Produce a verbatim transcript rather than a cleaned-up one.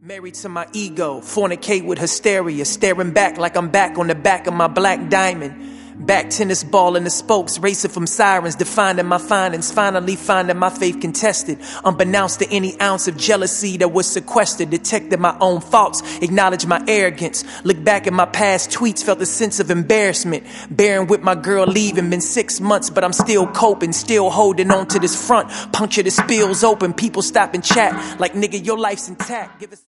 Married to my ego, fornicate with hysteria, staring back like I'm back on the back of my black diamond. Back tennis ball in the spokes, racing from sirens, defining my findings, finally finding my faith contested. Unbeknownst to any ounce of jealousy that was sequestered, detected my own faults, acknowledged my arrogance. Look back at my past tweets, felt a sense of embarrassment. Bearing with my girl leaving, been six months, but I'm still coping, still holding on to this front. Puncture the spills open, people stop and chat, like nigga, your life's intact. Give us